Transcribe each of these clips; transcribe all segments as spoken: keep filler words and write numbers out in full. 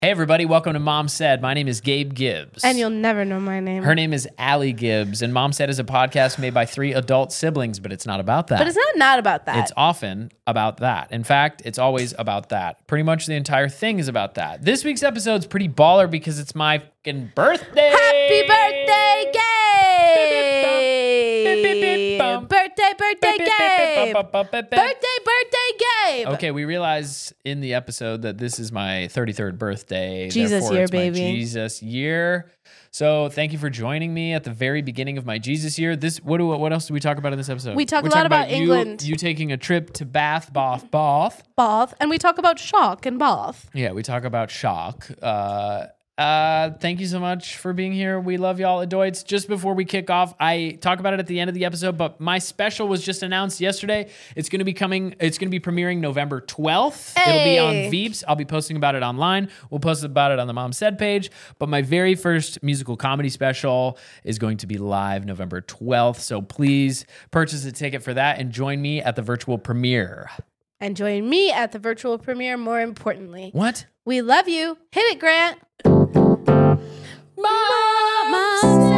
Hey everybody, welcome to Mom Said. My name is Gabe Gibbs. And you'll never know my name. Her name is Allie Gibbs, and Mom Said is a podcast made by three adult siblings, but it's not about that. But it's not not about that. It's often about that. In fact, it's always about that. Pretty much the entire thing is about that. This week's episode's pretty baller because it's my fucking birthday. Happy birthday, Gabe! Birthday, birthday, Gabe! Birthday, birthday, Gabe! Okay, we realize in the episode that this is my thirty-third birthday. Jesus Therefore, year, it's my baby. Jesus year. So thank you for joining me at the very beginning of my Jesus year. This what do what else do we talk about in this episode? We talk a lot about you, England. You taking a trip to Bath, Bath, Bath. Bath. And we talk about shock and Bath. Yeah, we talk about shock. Uh, uh, thank you so much for being here. We love y'all, Adoids. Just before we kick off, I talk about it at the end of the episode, but my special was just announced yesterday. It's going to be coming, it's going to be premiering November twelfth. Hey. It'll be on Veeps. I'll be posting about it online. We'll post about it on the Mom Said page. But my very first musical comedy special is going to be live November twelfth. So please purchase a ticket for that and join me at the virtual premiere. And join me at the virtual premiere, more importantly. What? We love you. Hit it, Grant. Mama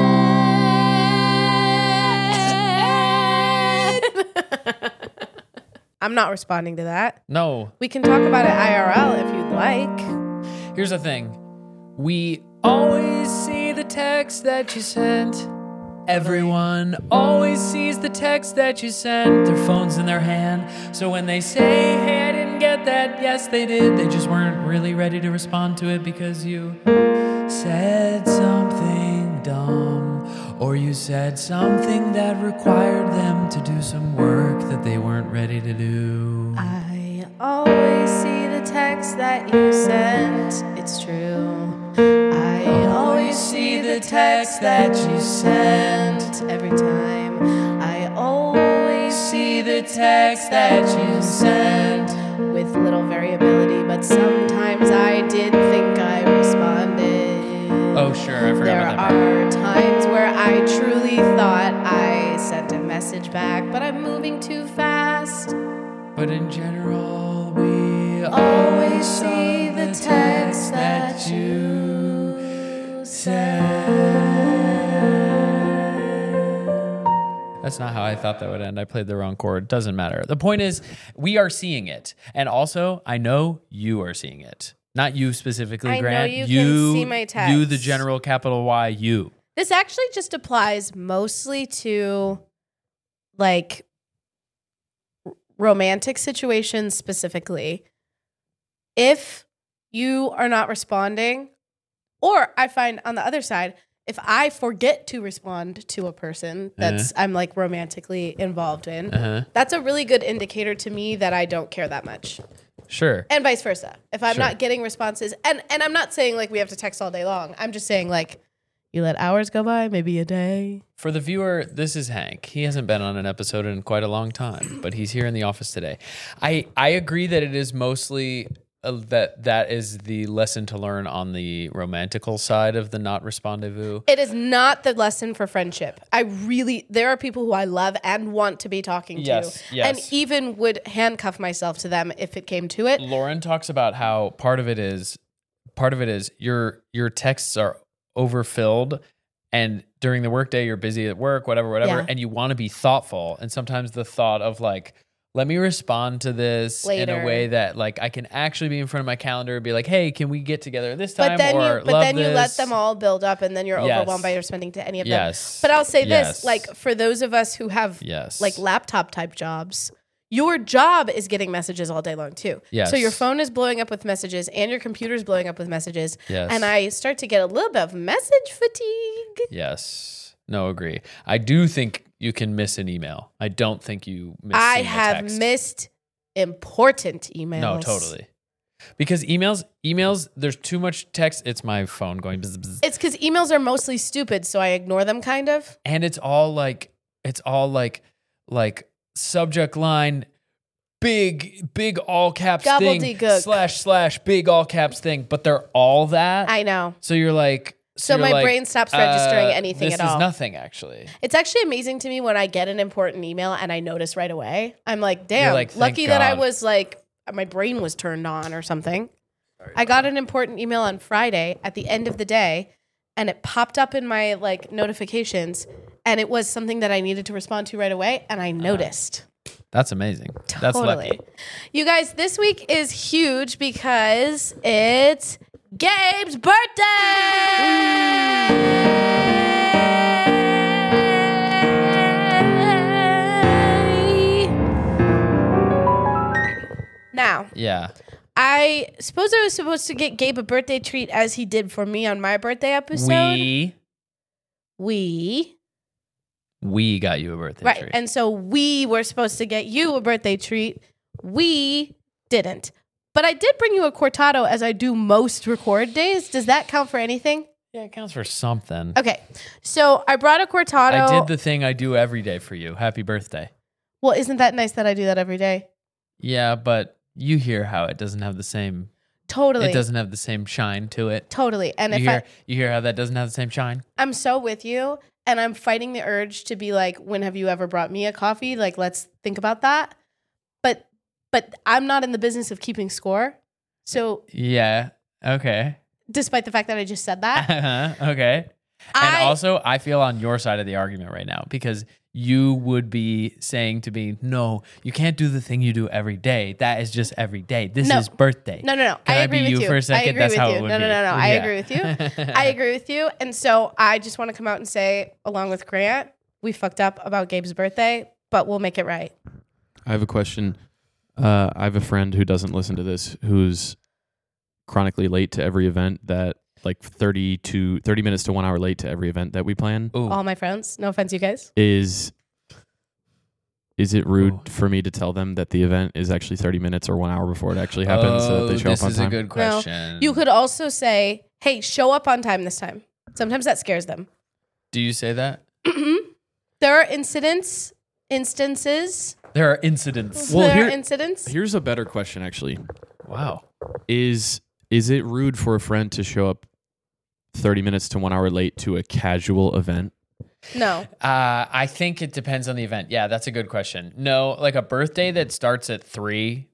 said. I'm not responding to that. No. We can talk about it I R L if you'd like. Here's the thing. We always see the text that you sent. Everyone always sees the text that you sent. Their phone's in their hand. So when they say, hey, I didn't get that, yes, they did. They just weren't really ready to respond to it because you said something dumb. Or you said something that required them to do some work that they weren't ready to do. I always see the text that you sent. It's true. I always see the text that you sent. Every time. I always see the text that you sent. With little variability, but sometimes I did think I responded. Oh, sure. I forgot there about that. There are times where I truly thought I sent a message back, but I'm moving too fast. But in general, we Always see the text that you said. That's not how I thought that would end. I played the wrong chord. Doesn't matter. The point is, we are seeing it. And also, I know you are seeing it. Not you specifically, I know Grant. you can see my text. You, the general capital Y, you. This actually just applies mostly to like r- romantic situations specifically. If you are not responding, or I find on the other side, if I forget to respond to a person that's uh-huh. I'm like romantically involved in, uh-huh. that's a really good indicator to me that I don't care that much. Sure. And vice versa. If I'm sure. not getting responses, and, and I'm not saying like we have to text all day long. I'm just saying like you let hours go by, maybe a day. For the viewer, this is Hank. He hasn't been on an episode in quite a long time, but he's here in the office today. I, I agree that it is mostly... Uh, that that is the lesson to learn on the romantical side of the not respondezvous. It is not the lesson for friendship. I really, there are people who I love and want to be talking yes, to. Yes. And even would handcuff myself to them if it came to it. Lauren talks about how part of it is, part of it is your your texts are overfilled, and during the workday you're busy at work, whatever, whatever, yeah. and you want to be thoughtful. And sometimes the thought of like, let me respond to this Later. in a way that like I can actually be in front of my calendar and be like, hey, can we get together this time? But then, or you, but love then you this. let them all build up and then you're yes. overwhelmed by responding to any of yes. them. But I'll say yes. this, like for those of us who have yes. like laptop type jobs, your job is getting messages all day long too. Yes. So your phone is blowing up with messages and your computer is blowing up with messages. Yes. And I start to get a little bit of message fatigue. Yes. No, agree. I do think you can miss an email. I don't think you miss I seeing a have text. missed important emails. No, totally. Because emails, emails, there's too much text. It's my phone going bzz, bzz. It's because emails are mostly stupid, so I ignore them kind of. And it's all like, it's all like, like subject line, big, big all caps thing, Gobbledygook. slash, slash, big all caps thing. But they're all that. I know. So you're like, So, you're my like, brain stops registering uh, anything this at all. is nothing, actually. It's actually amazing to me when I get an important email and I notice right away. I'm like, damn, You're like, thank lucky that I God. was like, my brain was turned on or something. I got an important email on Friday at the end of the day, and it popped up in my like notifications, and it was something that I needed to respond to right away, and I noticed. That's amazing. Totally. That's lucky. You guys, this week is huge because it's Gabe's birthday. Now, Yeah. I suppose I was supposed to get Gabe a birthday treat as he did for me on my birthday episode. We We. we got you a birthday Right. treat. And so we were supposed to get you a birthday treat. We didn't. But I did bring you a cortado as I do most record days. Does that count for anything? yeah, it counts for something. Okay. So I brought a cortado. I did the thing I do every day for you. Happy birthday. Well, isn't that nice that I do that every day? Yeah, but you hear how it doesn't have the same Totally. it doesn't have the same shine to it. Totally. And You if hear I, you hear how that doesn't have the same shine? I'm so with you, and I'm fighting the urge to be like, when have you ever brought me a coffee? Like, let's think about that. But but I'm not in the business of keeping score. So Yeah. Okay. despite the fact that I just said that, Uh-huh. Okay. And I also, I feel on your side of the argument right now because you would be saying to me, no, you can't do the thing you do every day. That is just every day. This No. is birthday. no no no. Can I I agree be with you you for a I second? agree That's with how you. it would no no be. no no. I Yeah. agree with you. I agree with you. And so I just want to come out and say, along with Grant, we fucked up about Gabe's birthday, but we'll make it right. I have a question. Uh, I have a friend who doesn't listen to this who's chronically late to every event that like thirty to thirty minutes to one hour late to every event that we plan. Ooh. All my friends, no offense, you guys. Is is it rude Ooh. for me to tell them that the event is actually thirty minutes or one hour before it actually happens so that they Oh, show this up on is time? a good question. You could also say, hey, show up on time this time. Sometimes that scares them. Do you say that? There are incidents, instances. There are incidents. Well, there here- are incidents. Here's a better question actually. Wow. Is is it rude for a friend to show up thirty minutes to one hour late to a casual event? No. Uh, I think it depends on the event. Yeah, that's a good question. No, like a birthday that starts at three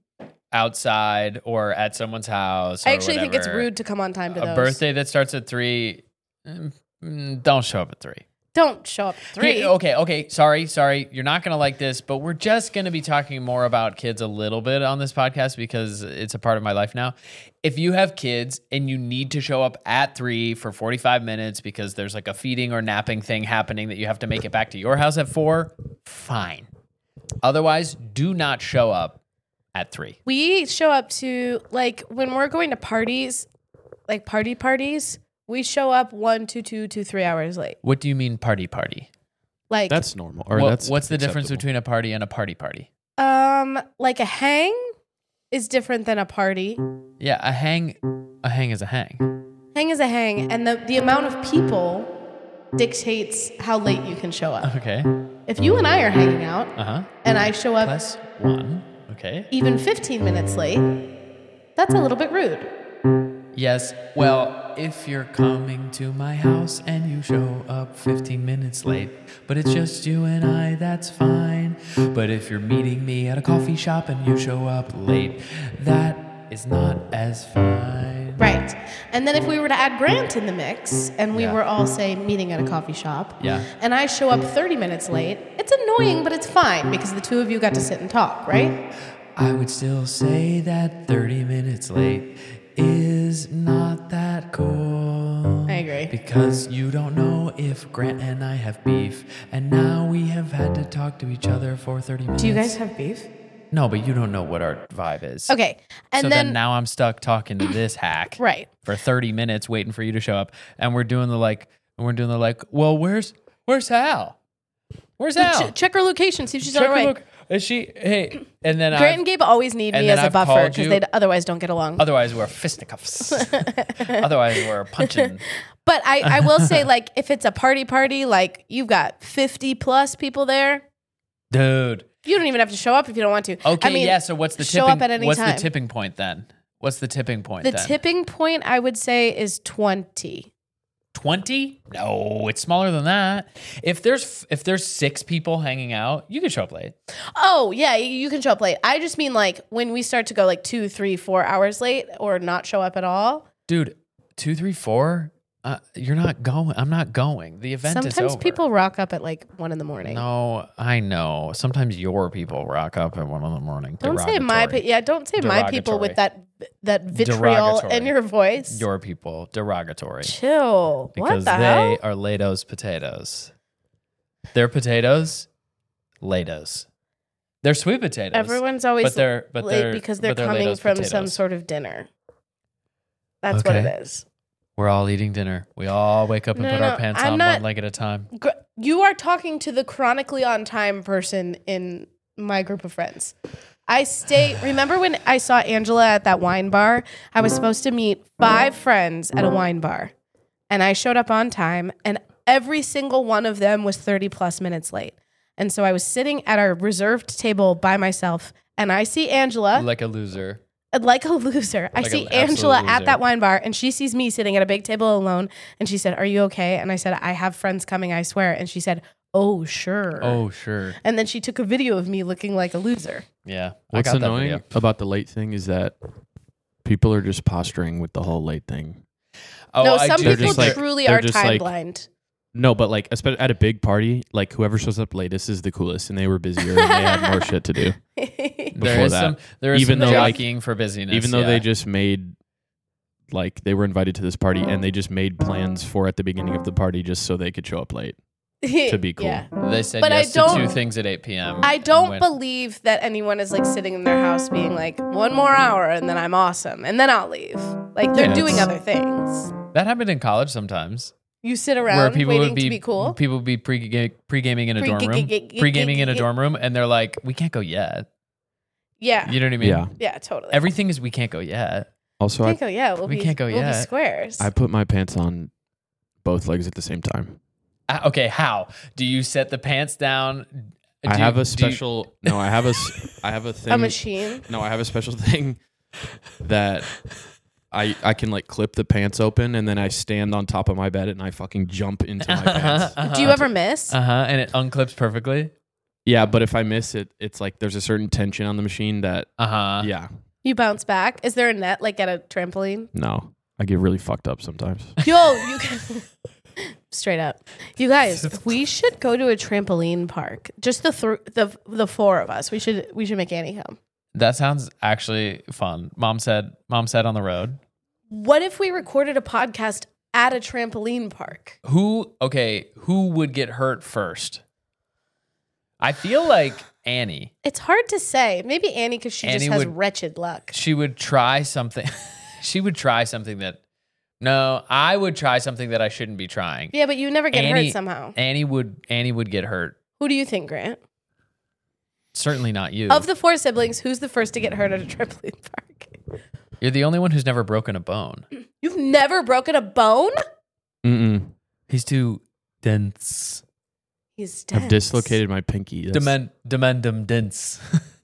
outside or at someone's house. I or actually think it's whatever. rude to come on time to A those. birthday that starts at three, mm, mm, don't show up at three. Don't show up at three. Here- okay, okay. Sorry, sorry. You're not going to like this, but we're just going to be talking more about kids a little bit on this podcast because it's a part of my life now. If you have kids and you need to show up at three for forty-five minutes because there's like a feeding or napping thing happening that you have to make it back to your house at four, fine. Otherwise, do not show up at three. We show up to, like, when we're going to parties, like party parties, we show up one, two, two, two, three hours late. What do you mean party party? Like, That's normal. Or What- that's what's the difference acceptable. between a party and a party party? um, like a hang is different than a party. Yeah, a hang, a hang is a hang. Hang is a hang, and the, the amount of people dictates how late you can show up. Okay. If you and I are hanging out Uh huh. and I show up Plus one. Okay. even fifteen minutes late, that's a little bit rude. Yes. Well, if you're coming to my house and you show up fifteen minutes late, but it's just you and I, that's fine. But if you're meeting me at a coffee shop and you show up late, that is not as fine. Right. And then if we were to add Grant in the mix and we Yeah. were all, say, meeting at a coffee shop, Yeah. and I show up thirty minutes late, it's annoying, but it's fine because the two of you got to sit and talk, right? I would still say that thirty minutes late is not that cool. I agree. Because you don't know if Grant and I have beef, and now we have had to talk to each other for thirty minutes. Do you guys have beef? No, but you don't know what our vibe is. Okay. And so then, then, now I'm stuck talking to this hack right. for thirty minutes waiting for you to show up, and we're doing the like, and we're doing the like. Well, where's where's Hal? Where's Hal? Ch- check her location, see if she's Check on her her way. look. Is she? Hey, and then Grant I. and Gabe always need and me then as a I've buffer called because you- they otherwise don't get along. Otherwise, we're fisticuffs. Otherwise, we're punching. But I, I will say, like, if it's a party party, like, you've got fifty plus people there, Dude. you don't even have to show up if you don't want to. Okay, I mean, yeah. So what's the show tipping? up at any what's time. the tipping point then? What's the tipping point The then? tipping point, I would say, is twenty. twenty? No, it's smaller than that. If there's if there's six people hanging out, you can show up late. Oh, yeah, you you can show up late. I just mean like when we start to go like two, three, four hours late or not show up at all. Dude, two, three, four? Uh, you're not going. I'm not going. The event is over. Sometimes people rock up at like one in the morning. No, I know. Sometimes your people rock up at one in the morning. Don't say my Derogatory. pe- yeah. Don't say my people with that that vitriol Derogatory. in your voice. Your people. Derogatory. Chill. Because what the they hell? are Lados potatoes. They're potatoes, Lados. They're sweet potatoes. Everyone's always but they're, but late they're, because they're but they're coming Lados from potatoes. some sort of dinner. That's what Okay. it is. We're all eating dinner. We all wake up and No, put no, our pants I'm on not- one leg at a time. Gr- You are talking to the chronically on time person in my group of friends. I stay. Remember when I saw Angela at that wine bar? I was supposed to meet five friends at a wine bar, and I showed up on time, and every single one of them was thirty plus minutes late. And so I was sitting at our reserved table by myself, and I see Angela. Like a loser. Like a loser. I Like see an absolute Angela at loser. that wine bar and she sees me sitting at a big table alone and she said, "Are you okay?" And I said, "I have friends coming, I swear." And she said, "Oh, sure." Oh, sure. And then she took a video of me looking like a loser. Yeah. What's I got that annoying video. about the late thing is that people are just posturing with the whole late thing. Oh, no, I some do They're people just think like- that- truly they're are just time like- blind. No, but like especially at a big party, like whoever shows up latest is the coolest, and they were busier and they had more shit to do. there before is that. some there is Even some though, like- jockeying for busyness. Even though yeah. they just made, like, they were invited to this party and they just made plans for at the beginning of the party just so they could show up late to be cool. Yeah. they said But I yes to don't- two things at eight p.m. I and don't went- believe that anyone is like sitting in their house being like, one more hour and then I'm awesome and then I'll leave. Like they're Yeah, doing it's- other things. That happened in college sometimes. You sit Where around people waiting would be, to be cool. people would be pre pre gaming in a dorm room, Pre- pre gaming in a dorm room, and they're like, "We can't go yet." Yeah. You know what I mean? Yeah. Yeah, totally. Everything is we can't go yet. Also, can't I, go, yeah, we'll we be, can't go we'll yet. be squares. I put my pants on both legs at the same time. Uh, okay, how do you set the pants down? I Do have you- a do you- special. no, I have a. s- I have a thing. a machine. No, I have a special thing that I I can like clip the pants open and then I stand on top of my bed and I fucking jump into my pants. Do you ever miss? Uh huh. And it unclips perfectly. Yeah, but if I miss it, it's like there's a certain tension on the machine that Uh huh. yeah. You bounce back. Is there a net like at a trampoline? No, I get really fucked up sometimes. Yo, you can straight up. You guys, we should go to a trampoline park. Just the th- the the four of us. We should we should make Annie come. That sounds actually fun. Mom said. Mom said on the road. What if we recorded a podcast at a trampoline park? Who? Okay. Who would get hurt first? I feel like Annie. It's hard to say. Maybe Annie because she Annie just has would- wretched luck. She would try something. she would try something that. No, I would try something that I shouldn't be trying. Yeah, but you never get Annie, hurt somehow. Annie would. Annie would get hurt. Who do you think, Grant? Certainly not you. Of the four siblings, who's the first to get hurt at a trampoline park? You're the only one who's never broken a bone. You've never broken a bone? Mm-mm. He's too dense. He's dense. I've dislocated my pinky. That's- Demand, demandum dense.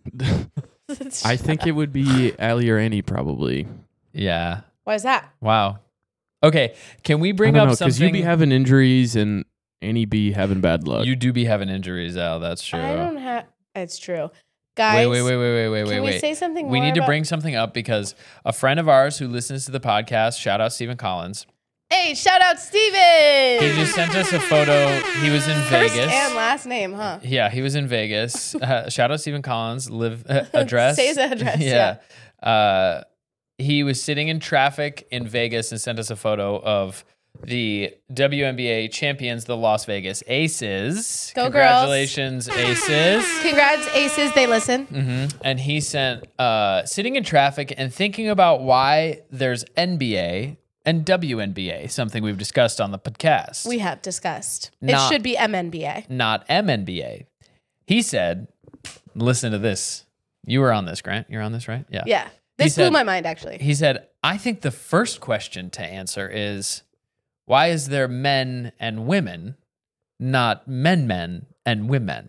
I think it would be Allie or Annie probably. Yeah. Why is that? Wow. Okay. Can we I bring don't up know because something? you be having injuries and Annie be having bad luck. You do be having injuries, Al. That's true. I don't have. It's true, guys. Wait, wait, wait, wait, wait, wait, Can wait, we wait. say something We more need to about- bring something up because a friend of ours who listens to the podcast, shout out Stephen Collins, Hey, shout out Steven! he just sent us a photo. He was in First Vegas. and last name, huh? Yeah, he was in Vegas. Uh, shout out Stephen Collins. Live uh, address. Say his address, yeah. Uh, he was sitting in traffic in Vegas and sent us a photo of the W N B A champions, the Las Vegas Aces. Go, girls. Congratulations, Aces. Congrats, Aces. They listen. hmm And he sent uh, sitting in traffic and thinking about why there's N B A and W N B A, something we've discussed on the podcast. We have discussed. Not- it should be M N B A. not M N B A. He said, listen to this. You were on this, Grant. You're on this, right? Yeah. Yeah. He This blew said- my mind, actually. He said, I think the first question to answer is, why is there men and women, not men, men and women?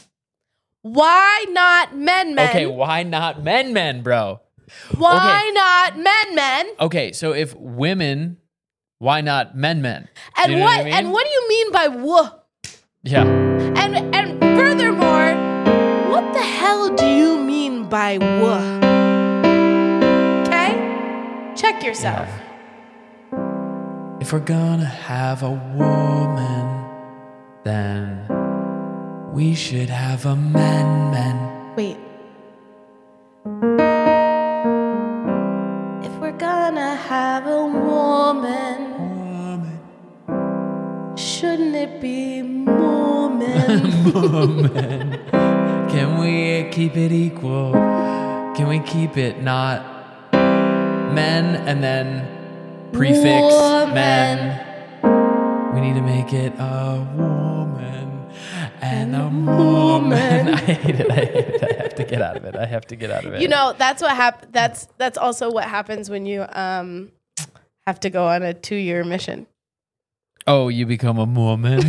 Why not men, men? Okay, why not men, men, bro? Why okay. not men, men? Okay, so if women Why not men men? And You know what, what I mean? and what do you mean by whoa? Yeah. And and furthermore, what the hell do you mean by whoa? Okay? Check yourself. If we're gonna have a woman, then we should have a man man. Wait. If we're gonna have a woman, Woman. shouldn't it be more men? Woman. Can we keep it equal? Can we keep it not men and then prefix Woman. men? We need to make it a woman and a woman. I hate it. I hate it. I have to get out of it. I have to get out of it. You know, that's what hap- that's that's also what happens when you um have to go on a two-year mission. Oh, you become a woman.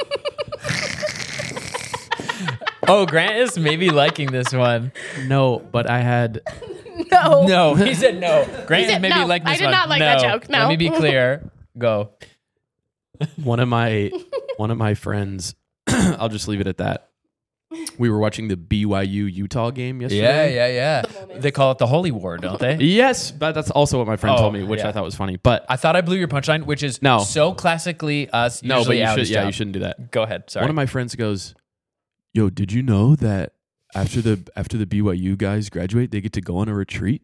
Oh, Grant is maybe liking this one. No, but I had No. No, he said no. Grant said is maybe no. liking this I did one. not like that joke. No. Let me be clear. Go. one of my one of my friends. I'll just leave it at that. We were watching the B Y U Utah game Yeah, yesterday. yeah, yeah. They call it the Holy War, don't they? Yes, but that's also what my friend Oh, told me, which yeah. I thought was funny. But I thought I blew your punchline, which is No. so classically us. no, but usually you should. Allie's Yeah, job. you shouldn't do that. Go ahead. Sorry. One of my friends goes, "Yo, did you know that after the after the B Y U guys graduate, they get to go on a retreat?"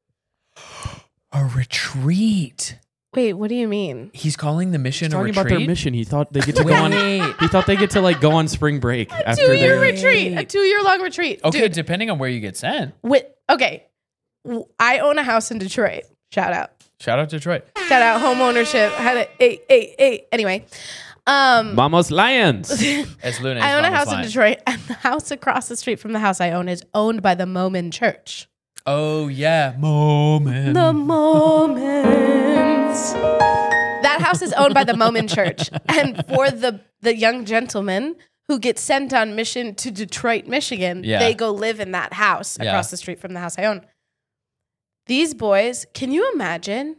a retreat. Wait, what do you mean? He's calling the mission a Talking retreat. about their mission, he thought they get to go on. Wait. He thought they get to like go on spring break after Two-year they. retreat. A two-year long retreat. Okay, Dude, depending on where you get sent. With, okay. W- I own a house in Detroit. Shout out. Shout out Detroit. Shout out home ownership. Had a eight, eight, eight. Anyway. Um Mama's Lions. As Luna I own a Mama's house line. in Detroit, and the house across the street from the house I own is owned by the Mormon Church. Oh yeah, moment. The Mormons. That house is owned by the Mormon Church, and for the the young gentlemen who get sent on mission to Detroit, Michigan, Yeah. they go live in that house Yeah. across the street from the house I own. These boys, can you imagine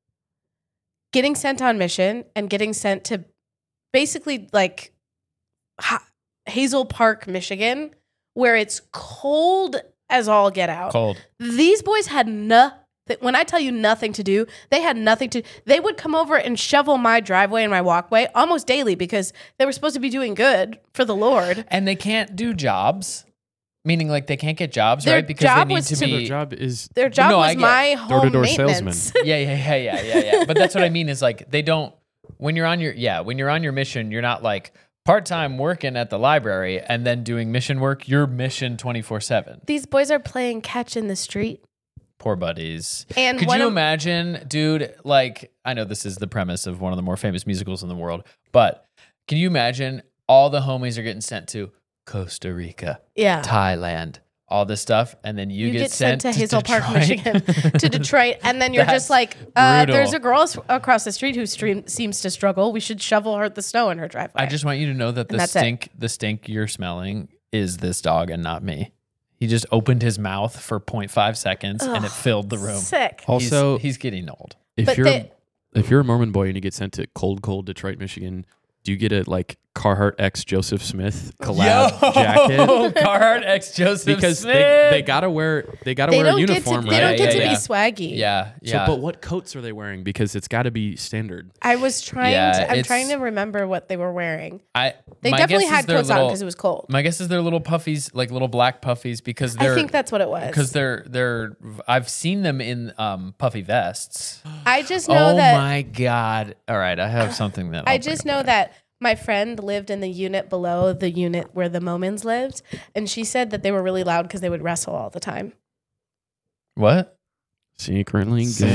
getting sent on mission and getting sent to basically like Ha- Hazel Park, Michigan, where it's cold as all get out. Cold. These boys had nothing. When I tell you nothing to do, they had nothing to. They would come over and shovel my driveway and my walkway almost daily because they were supposed to be doing good for the Lord. And they can't do jobs, meaning like they can't get jobs, Their right? Because job they need was to to- be. Their job is Their job No, I was get my home door-to-door maintenance. salesman. yeah, yeah, yeah, yeah, yeah, yeah. But that's what I mean is like they don't. When you're on your yeah, when you're on your mission, you're not like part time working at the library and then doing mission work. You're mission twenty four seven. These boys are playing catch in the street. Poor buddies. And Could one you of- imagine, dude? Like, I know this is the premise of one of the more famous musicals in the world, but can you imagine all the homies are getting sent to Costa Rica, Yeah. Thailand, all this stuff, and then you, You get, get sent to Hazel Park, Detroit? Michigan, to Detroit, and then you're That's just like, uh, brutal. there's a girl s- across the street who stream, seems to struggle. We should shovel her the snow in her driveway. I just want you to know that the And that's it. stink, the stink you're smelling is this dog and not me. He just opened his mouth for zero point five seconds and it filled the room. Sick. Also, he's, he's getting old. if But you're they- if you're a Mormon boy and you get sent to cold, cold Detroit, Michigan, do you get a like Carhartt X Joseph Smith collab jacket? Carhartt X Joseph Because Smith. they, they gotta wear they gotta They wear a don't get to. uniform, They right? don't get Yeah, to yeah. be swaggy. yeah, yeah. So, but what coats are they wearing? Because it's got to be standard. I was trying. Yeah, to, I'm it's- trying to remember what they were wearing. I They my definitely guess is had they're coats on little- because it was cold. My guess is they're little puffies, like little black puffies, because they're I think that's what it was. because they're they're. I've seen them in um, puffy vests. I just know Oh that. my god! All right, I have something that I I'll just bring know up that my friend lived in the unit below the unit where the Momans lived, and she said that they were really loud because they would wrestle all the time. What? Secretly Secrets.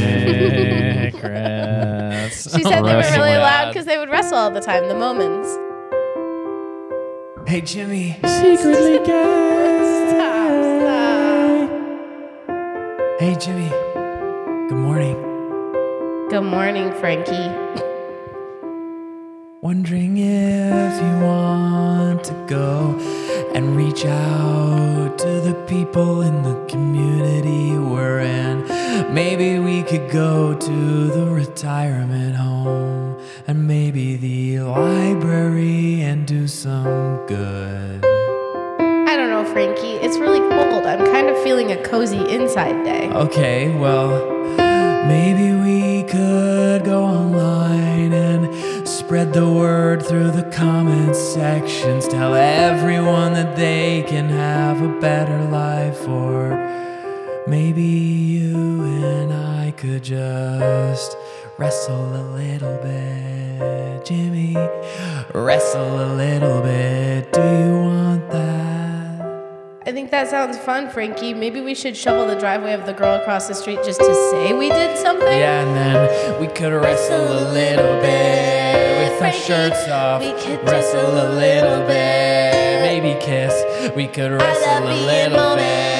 She said they were Wrestle really loud loud. because they would wrestle all the time. The Momans. Hey Jimmy. Secretly Stop, stop. Hey Jimmy. Good morning. Good morning, Frankie. Wondering if you want to go and reach out to the people in the community we're in. Maybe we could go to the retirement home and maybe the library and do some good. I don't know, Frankie. It's really cold. I'm kind of feeling a cozy inside day. Okay, well, maybe we could go online and spread the word through the comments sections. Tell everyone that they can have a better life, or maybe you and I could just wrestle a little bit. Jimmy, wrestle a little bit. Do you want that? I think that sounds fun, Frankie. Maybe we should shovel the driveway of the girl across the street just to say we did something. Yeah, and then we could wrestle a little bit with our Frankie, shirts off. we could Wrestle do a little bit, maybe kiss. We could wrestle a little bit.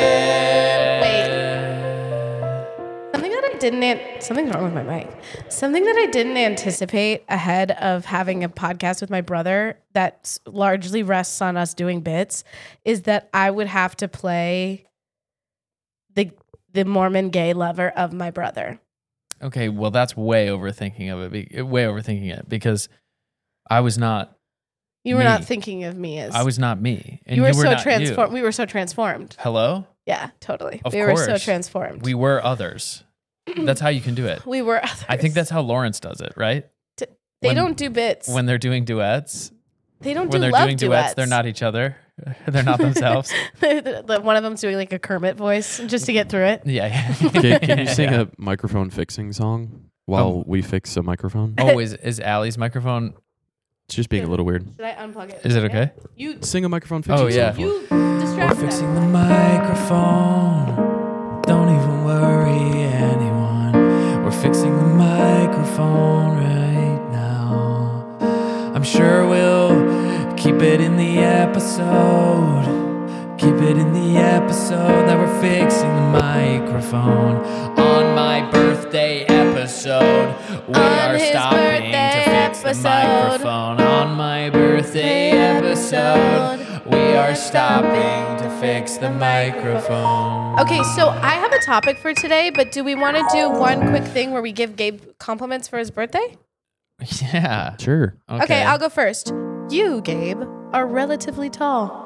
Something that I didn't, an- something's wrong with my mic. Something that I didn't anticipate ahead of having a podcast with my brother that s- largely rests on us doing bits is that I would have to play the the Mormon gay lover of my brother. Okay, well, that's way overthinking of it. be- Way overthinking it because I was not. You were Me. not thinking of me as I was not me, and you were so not transformed. you. We were so transformed. Hello. Yeah, totally. Of we were so course. transformed. We were others. That's how you can do it. We were others. I think that's how Lawrence does it, right? T- they when- don't do bits. When they're doing duets, they don't when do they're love doing duets, they're not each other. They're not themselves. The- the- One of them's doing like a Kermit voice just to get through it. Yeah. yeah. Okay, can you sing Yeah. a microphone fixing song while Oh. we fix a microphone? Oh, is is Allie's microphone? It's just being a little weird. Should I unplug it? Is it okay? You, Sing a microphone fixing Oh, yeah. song. you We're distract fixing them. the microphone. Don't even worry, anyone. We're fixing the microphone right now. I'm sure we'll keep it in the episode. Keep it in the episode that we're fixing the microphone. On my birthday episode, we On are his stopping to birthday fix the episode. microphone. On my birthday episode, we are stopping to fix the microphone. Okay, so I have a topic for today, but do we want to do one quick thing where we give Gabe compliments for his birthday? Yeah. Sure. Okay. Okay, I'll go first. You, Gabe, are relatively tall.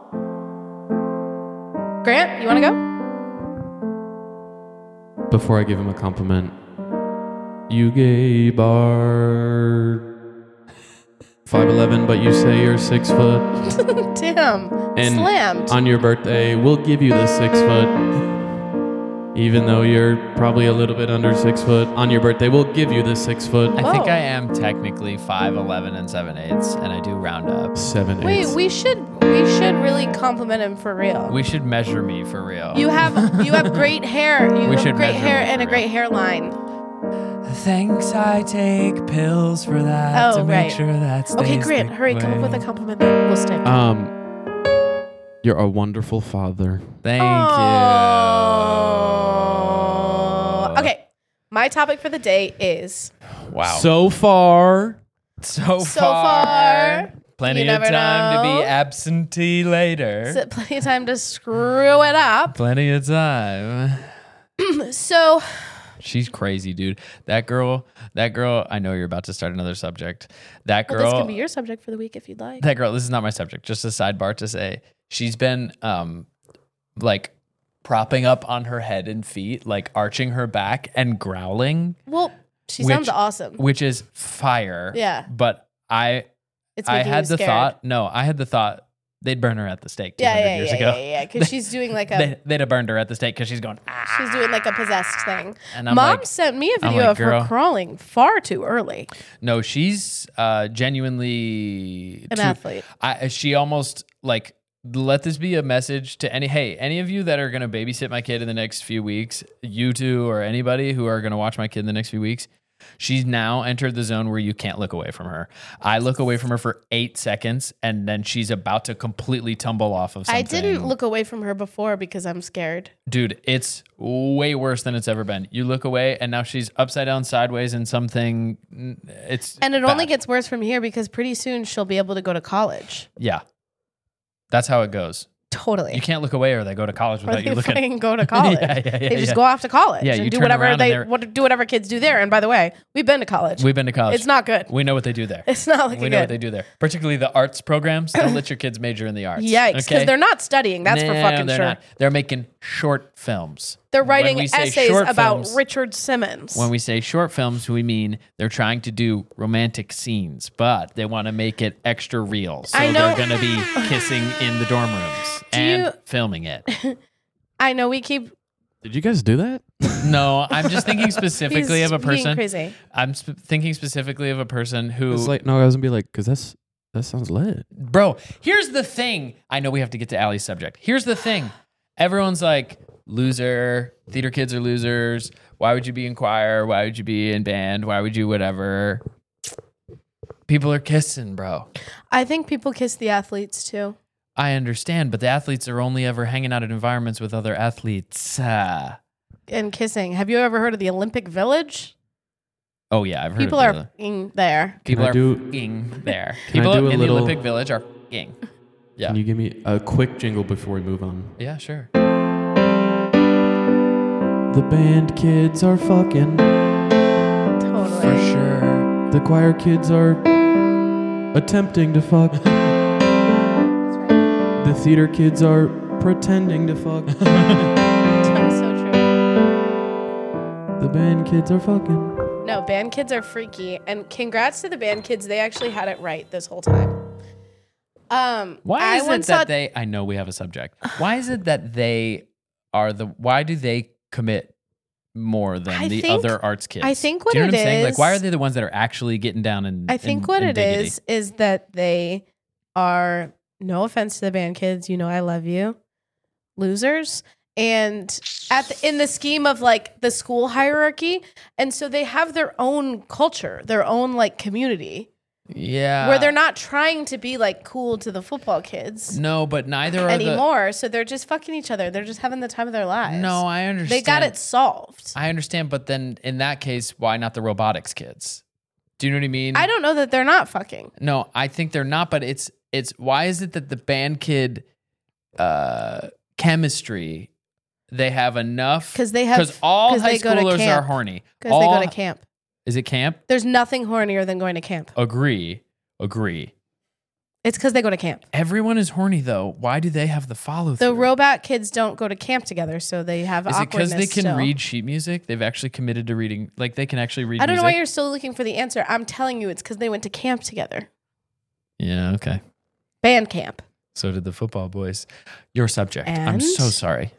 Grant, you want to go? Before I give him a compliment, you Gabe are five eleven, but you say you're six foot. Damn. And Slammed. on your birthday, we'll give you the six foot. Even though you're probably a little bit under six foot, on your birthday, we'll give you the six foot. I think Whoa. I am technically five eleven and seven eighths, and I do round up. Seven, Wait, eighths. we should we should really compliment him for real. We should measure me for real. You have you have great hair. You We have should great measure hair me and for a great real. hairline. Thanks, I take pills for that Oh, to make right. sure that stays Okay, Grant, the hurry, come up way. with a compliment that will stick. Um, you're a wonderful father. Thank Oh. Okay, my topic for the day is you. Wow. So far, so, so far, far. plenty you of never time to know. be absentee later. Is it plenty of time to screw it up? Plenty of time. So, She's crazy, dude. That girl, that girl, I know you're about to start another subject. That well, girl, this can be your subject for the week if you'd like. that girl, this is not my subject, just a sidebar to say, she's been um like propping up on her head and feet, like arching her back and growling, Well, she Which- sounds awesome. which is fire. Yeah. But I It's I making had you the scared. thought, no, I had the thought they'd burn her at the stake two Yeah, hundred yeah, years yeah, ago. yeah, yeah, because she's doing like a They, they'd have burned her at the stake because she's going, ah. she's doing like a possessed thing. And I'm Mom like, sent me a I'm video like, of girl. her crawling far too early. no, she's uh, genuinely An too- athlete. I, she almost like let this be a message to any hey any of you that are going to babysit my kid in the next few weeks, you two or anybody who are going to watch my kid in the next few weeks. She's now entered the zone where you can't look away from her. I look away from her for eight seconds and then she's about to completely tumble off of something. I didn't look away from her before because I'm scared. Dude, it's way worse than it's ever been. You look away and now she's upside down sideways in something. It's And it only bad. gets worse from here because pretty soon she'll be able to go to college. Yeah. That's how it goes. Totally. You can't look away or they go to college Or without they you looking. fucking go to college. Yeah, yeah, yeah, they just yeah. go off to college Yeah, and you do turn whatever around they and they're- what, do whatever kids do there. And by the way, we've been to college. We've been to college. It's not good. We know what they do there. It's not looking We know good. what they do there. Particularly the arts programs. Don't let your kids major in the arts. Yikes, because okay? they're not studying. That's for No, fucking they're sure. not. They're making short films. They're When writing we say essays short about films- Richard Simmons. When we say short films, we mean they're trying to do romantic scenes, but they want to make it extra real. So I know- they're going to be kissing in the dorm rooms Do and you- filming it. I know we keep Did you guys do that? No, I'm just thinking specifically he's of a being person. crazy. I'm sp- thinking specifically of a person who, It's like no, I was gonna be like, because that's that sounds lit. bro. Here's the thing. I know we have to get to Allie's subject. Here's the thing. Everyone's like, loser. Theater kids are losers. Why would you be in choir? Why would you be in band? Why would you whatever? People are kissing, bro. I think people kiss the athletes too. I understand, but the athletes are only ever hanging out in environments with other athletes. Ah. And kissing. Have you ever heard of the Olympic Village? Oh yeah, I've heard. People of are the- f***ing there. people I are do- f***ing there. Can I People do a in little- the Olympic Village are f***ing. Yeah, Can you give me a quick jingle before we move on? yeah, sure. The band kids are fucking. Totally. For sure. The choir kids are attempting to fuck. The theater kids are pretending to fuck. That's so true. The band kids are fucking. No, band kids are freaky. And congrats to the band kids. They actually had it right this whole time. Um, Why I is it once that saw- they? I know we have a subject. Why is it that they are the? Why do they commit more than I the think- other arts kids? I think what do you know it what I'm saying? Like, why are is- they the ones that are actually getting down and? I think what it is is that they are, no offense to the band kids, you know I love you, losers. And at the, in the scheme of like the school hierarchy, and so they have their own culture, their own like community, Yeah. where they're not trying to be like cool to the football kids No, but neither are anymore. So they're just fucking each other. They're just having the time of their the. lives. No, I understand. they got it solved. I understand, but then in that case, why not the robotics kids? Do you know what I mean? I don't know that they're not fucking. No, I think they're not, but it's it's why is it that the band kid uh chemistry they have enough Because they have- because all 'cause high they go to schoolers are camp. horny. Because they All- go to camp. Is it camp? There's nothing hornier than going to camp. Agree. Agree. It's because they go to camp. Everyone is horny though. Why do they have the follow The through? robot kids don't go to camp together, so they have Is it because awkwardness they can still. read sheet music? They've actually committed to reading, like they can actually read I don't know music. why you're still looking for the answer. I'm telling you, it's because they went to camp together. Yeah, okay. Band camp. So did the football boys. Your subject. I'm so And? sorry.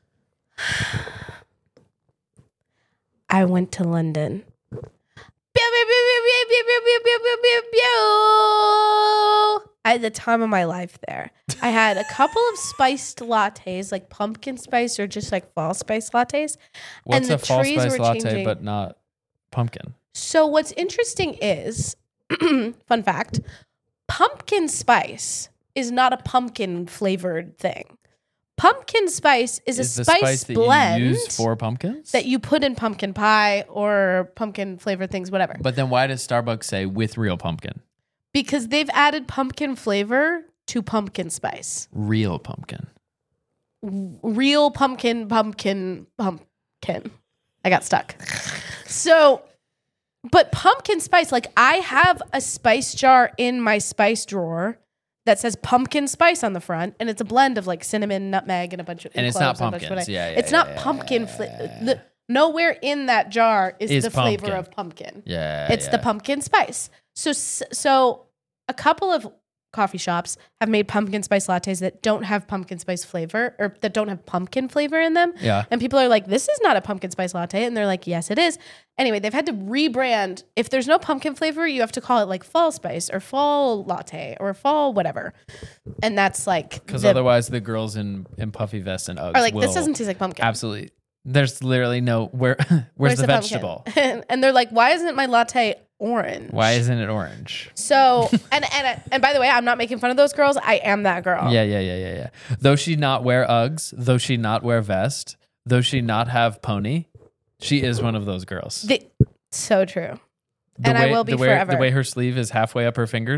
I went to London. Pew, pew, pew, pew, pew, pew, pew, pew, pew, pew, pew. I had the time of my life there. I had a couple of spiced lattes, like pumpkin spice or just like fall spice lattes. What's the a false trees spice were latte changing. but not pumpkin? So what's interesting is, fun fact, pumpkin spice is not a pumpkin flavored thing. Pumpkin spice is, Is a the spice, spice that blend you use for pumpkins? that you put in pumpkin pie or pumpkin flavored things, whatever. But then why does Starbucks say with real pumpkin? Because they've added pumpkin flavor to pumpkin spice. Real pumpkin. Real pumpkin, pumpkin, pumpkin. I got stuck. So, but pumpkin spice, like I have a spice jar in my spice drawer that says pumpkin spice on the front, and it's a blend of like cinnamon, nutmeg, and a bunch of And it's cloves not and a bunch of pumpkins. whatever. Yeah, yeah, it's yeah, not yeah, pumpkin. yeah, Fla- yeah. the, nowhere in that jar is, Is the flavor pumpkin. of pumpkin. Yeah. It's yeah. the pumpkin spice. So, so a couple of coffee shops have made pumpkin spice lattes that don't have pumpkin spice flavor or that don't have pumpkin flavor in them. Yeah. And people are like, this is not a pumpkin spice latte. And they're like, yes, it is. Anyway, they've had to rebrand. If there's no pumpkin flavor, you have to call it like fall spice or fall latte or fall whatever. And that's like, Because the- otherwise the girls in, in puffy vests and Uggs are like, will this doesn't taste like pumpkin. absolutely. There's literally no where. Where's, the, pumpkin? vegetable? and they're like, why isn't my latte orange? Why isn't it orange? So, and, and, and by the way, I'm not making fun of those girls. I am that girl. Yeah, yeah, yeah, yeah, yeah. Though she not wear Uggs, though she not wear vest, though she not have pony, she is one of those girls. The, so true. The and I way- will be the way, forever. The way her sleeve is halfway up her fingers,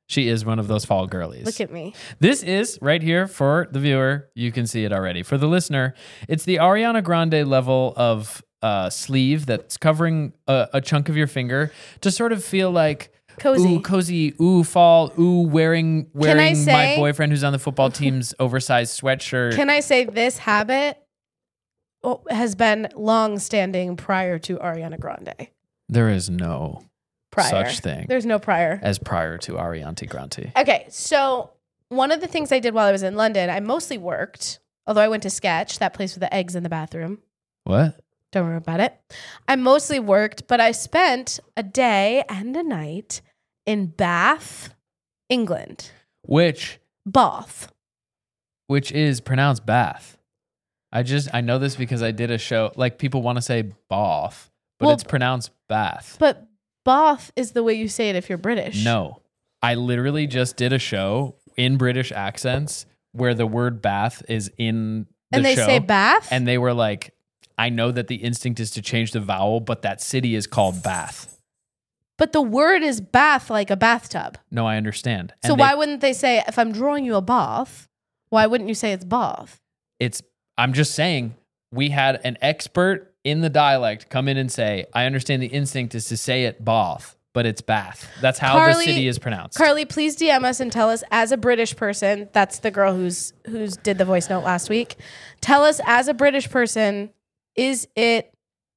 She is one of those fall girlies. Look at me. This is right here for the viewer. You can see it already. For the listener, it's the Ariana Grande level of uh, sleeve that's covering a, a chunk of your finger to sort of feel like Cozy. ooh, cozy, ooh, fall, ooh, wearing Can I wearing say- my boyfriend who's on the football team's oversized sweatshirt. Can I say this habit oh, has been long standing prior to Ariana Grande? there is no Prior. such thing There's no prior. as prior to Ariana Grande. Okay, so one of the things I did while I was in London, I mostly worked, although I went to Sketch, that place with the eggs in the bathroom. What? Don't worry about it. I mostly worked, but I spent a day and a night in Bath, England. Which Bath. which is pronounced Bath. I just I know this because I did a show. Like people want to say Bath, but Well, it's pronounced Bath. But Bath is the way you say it if you're British. No, I literally just did a show in British accents where the word Bath is in the And they show, say Bath? and they were like, "I know that the instinct is to change the vowel, but that city is called Bath." But the word is bath like a bathtub. No, I understand. So And why they- wouldn't they say, if I'm drawing you a bath, why wouldn't you say it's bath? it's I'm just saying we had an expert in the dialect come in and say, I understand the instinct is to say it Bath, but it's Bath. That's how the Carly- city is pronounced. Carly, please D M us and tell us, as a British person, that's the girl who's who's did the voice note last week. Tell us, as a British person, is it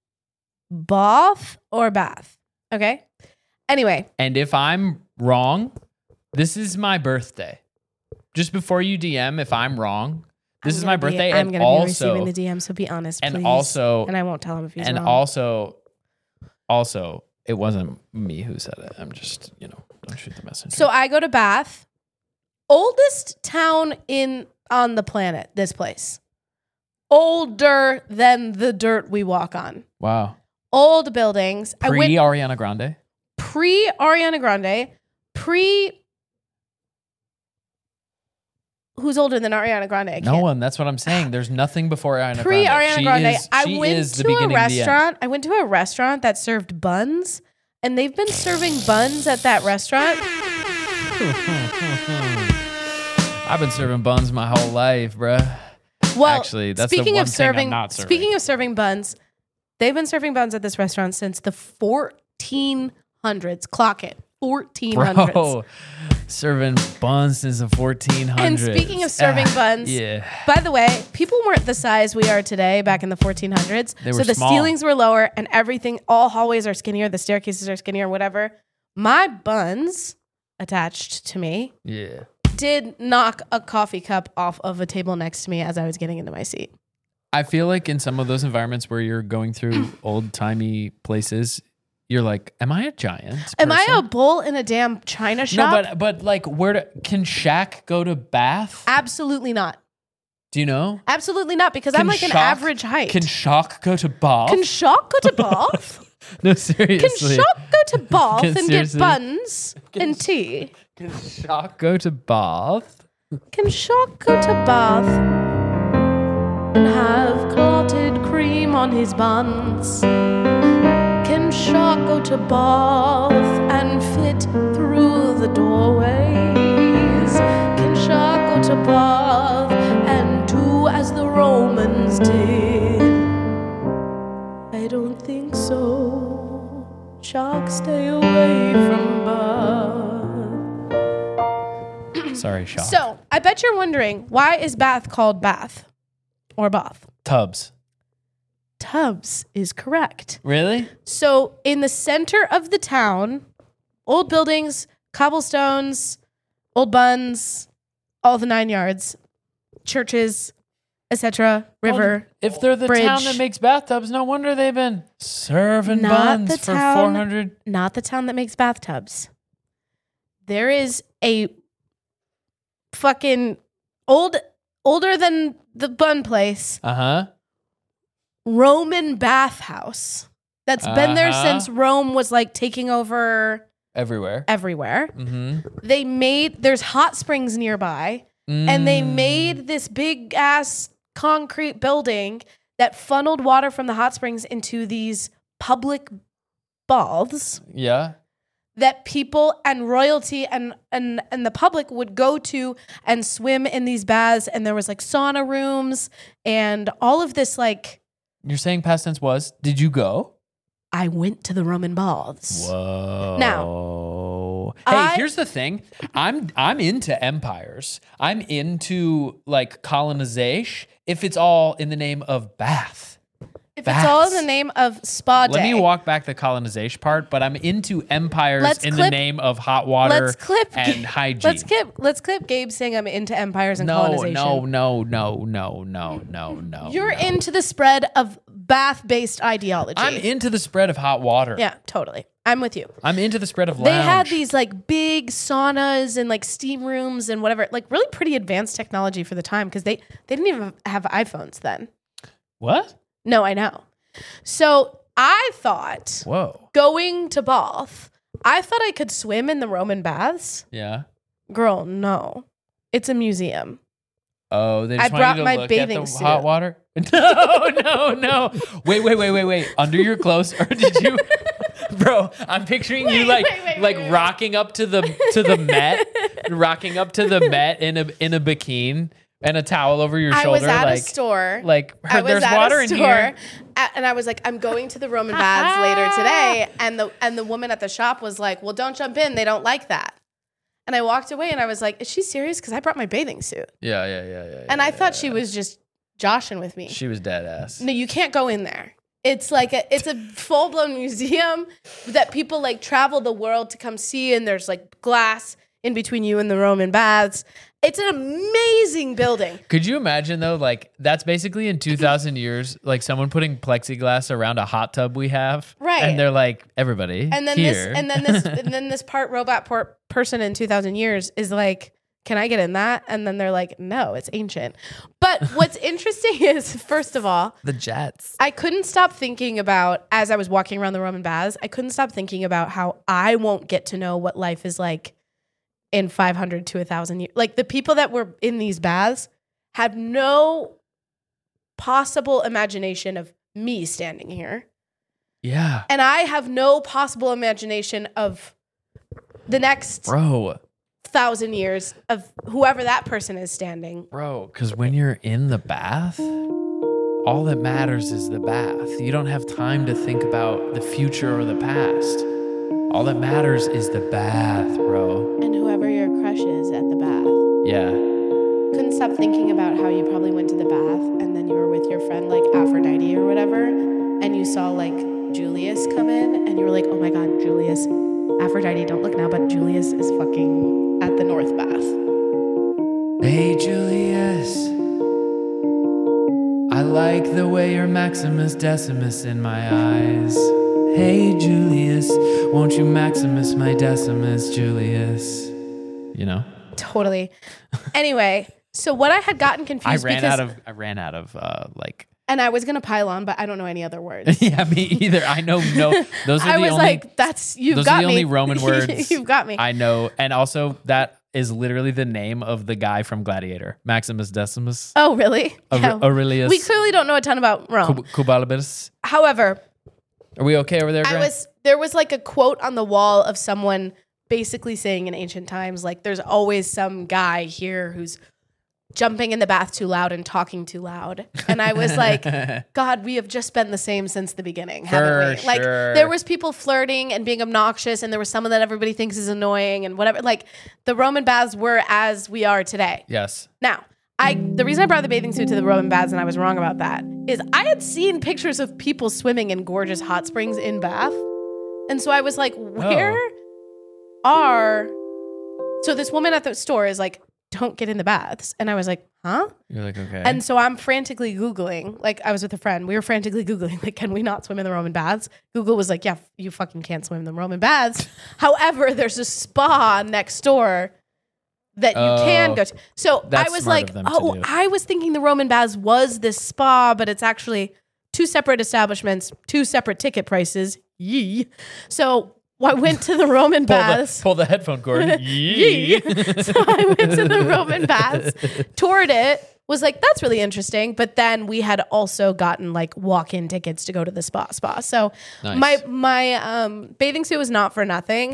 bath or bath? Okay. Anyway, And if I'm wrong, this is my birthday. Just before you D M, if I'm wrong, this I'm is my gonna be- birthday. I'm and gonna be also, receiving the D M, so be honest, and please. also, and I won't tell him if he's and wrong. also, also, it wasn't me who said it. I'm just, you know, don't shoot the messenger. So I go to Bath, oldest town in on the planet. This place, older than the dirt we walk on. wow. Old buildings. I Pre went Ariana Grande. pre Ariana Grande, pre. Who's older than Ariana Grande? I No can't- one. That's what I'm saying. There's nothing before Ariana Pre Grande. Ariana She Grande. is- I she went is the to a beginning of the end. restaurant. I went to a restaurant that served buns, and they've been serving buns at that restaurant. I've been serving buns my whole life, bruh. Well, Actually, that's the speaking one of thing I'm serving, not serving. speaking of serving buns, they've been serving buns at this restaurant since the fourteen hundreds. Clock it, fourteen hundreds. Bro, serving buns since the fourteen hundreds. And speaking of serving Ah, buns, yeah. by the way, people weren't the size we are today back in the fourteen hundreds. They so were the small. ceilings were lower and everything, all hallways are skinnier, the staircases are skinnier, whatever. My buns attached to me Yeah. did knock a coffee cup off of a table next to me as I was getting into my seat. I feel like in some of those environments where you're going through old timey places, you're like, "Am I a giant? Am I a person?" bull in a damn china no? shop? But but like, where do, can Shaq go to Bath? Absolutely not. Do you know? Absolutely not, because Can I'm like an Shock- average height. Can Shaq go to Bath? Can Shock go to Bath? no, Can seriously. Shock go to Bath Can- and seriously? get buns and tea? Can Shaq go to Bath? Can Shock go to Bath and have clotted cream on his buns? Can Shock go to Bath and fit through the doorways? Can Shock go to Bath and do as the Romans did? I don't think so. Shock, stay away from Bath. Sorry, Shaq. So, I bet you're wondering, why is Bath called Bath or Bath? Tubs. Tubbs is correct. Really? So, in the center of the town, old buildings, cobblestones, old buns, all the nine yards, churches, et cetera, river. If they're the bridge. town that makes bathtubs, no wonder they've been serving Not buns the for town- four hundred. Not the town that makes bathtubs. There is a fucking old, older than the bun place, Uh huh. Roman bathhouse that's been there Uh-huh. since Rome was like taking over Everywhere. everywhere. Mm-hmm. They made, there's hot springs nearby, and they made this big ass concrete building that funneled water from the hot springs into these public baths Yeah. that people and royalty and, and, and the public would go to and swim in these baths. And there was like sauna rooms and all of this, like, You're saying past tense was, did you go? I went to the Roman baths. Whoa. Now, hey, I- here's the thing. I'm I'm into empires. I'm into like colonization if it's all in the name of bath. If it's all in Baths. the name of spa day. Let me walk back the colonization part, but I'm into empires Let's in clip- the name of hot water Let's clip and hygiene. Let's clip. Let's clip Gabe saying I'm into empires and no, colonization. no, no, no, no, no, no, no. You're no. into the spread of bath-based ideology. I'm into the spread of hot water. Yeah, totally. I'm with you. I'm into the spread of lounge. They had these like big saunas and like steam rooms and whatever, like really pretty advanced technology for the time because they they didn't even have iPhones then. What? No, I know. So I thought Whoa. going to Bath, I thought I could swim in the Roman baths. Yeah. Girl, no. It's a museum. Oh, they I just want brought you to my look bathing at the suit. hot water? No, no, no. Wait, wait, wait, wait, wait. Under your clothes, or did you, bro? I'm picturing you Wait, like, wait, wait, like wait, wait. rocking up to the to the Met, rocking up to the Met in a in a bikini and a towel over your I shoulder. was at like, a store. like I was there's at water a in store, here. a- and I was like, I'm going to the Roman baths later today. And the and the woman at the shop was like, well, don't jump in. They don't like that. And I walked away and I was like, is she serious? Because I brought my bathing suit. Yeah, yeah, yeah, yeah. And yeah, I thought yeah, she yeah. was just joshing with me. She was dead ass. No, you can't go in there. It's like a it's a full blown museum that people like travel the world to come see, and there's like glass in between you and the Roman baths. It's an amazing building. Could you imagine though? Like that's basically in two thousand years, like someone putting plexiglass around a hot tub we have, Right. And they're like, everybody, And then here. this and then this and then this part robot por- person in two thousand years is like, can I get in that? And then they're like, no, it's ancient. But what's interesting is, first of all, the jets. I couldn't stop thinking about, as I was walking around the Roman baths, I couldn't stop thinking about how I won't get to know what life is like in five hundred to one thousand years. Like the people that were in these baths had no possible imagination of me standing here. Yeah, And I have no possible imagination of the next bro. thousand years of whoever that person is standing. Bro, because when you're in the bath, all that matters is the bath. You don't have time to think about the future or the past. All that matters is the bath, bro. And whoever your crush is at the bath. Yeah. Couldn't stop thinking about how you probably went to the bath and then you were with your friend like Aphrodite or whatever, and you saw like Julius come in and you were like, oh my God, Julius, Aphrodite, don't look now, but Julius is fucking at the North Bath. Hey, Julius. I like the way you're Maximus Decimus in my eyes. Hey, Julius, won't you Maximus my Decimus, Julius? You know? Totally. Anyway, so what I had gotten I confused ran because, out of I ran out of uh like and I was gonna pile on, but I don't know any other words. yeah, me either. I know no those are I the was only like, that's you've those got are the me. only Roman words You've got me. I know. And also that is literally the name of the guy from Gladiator. Maximus Decimus. oh, really? Aure- Yeah. Aurelius. We clearly don't know a ton about Rome. Cub- Cubalibus. However, Are we okay over there, I Grant? was there was like a quote on the wall of someone basically saying in ancient times, like, there's always some guy here who's jumping in the bath too loud and talking too loud. And I was like, God, we have just been the same since the beginning, haven't we? For Like sure. there was people flirting and being obnoxious, and there was someone that everybody thinks is annoying and whatever. Like the Roman baths were as we are today. Yes. Now, I the reason I brought the bathing suit to the Roman baths, and I was wrong about that, is I had seen pictures of people swimming in gorgeous hot springs in Bath. And so I was like, where are... So this woman at the store is like, don't get in the baths. And I was like, huh? You're like, okay. And so I'm frantically Googling, like I was with a friend. We were frantically Googling, like, can we not swim in the Roman baths? Google was like, yeah, you fucking can't swim in the Roman baths. However, there's a spa next door that you Oh, can go to. So I that's was smart like, of them to oh, do. I was thinking the Roman baths was this spa, but it's actually two separate establishments, two separate ticket prices. Yee. So I went to the Roman pull, baths. the, pull the headphone cord. Yee. So I went to the Roman baths, toured it, was like, that's really interesting. But then we had also gotten like walk-in tickets to go to the spa spa. So Nice. my my um, bathing suit was not for nothing.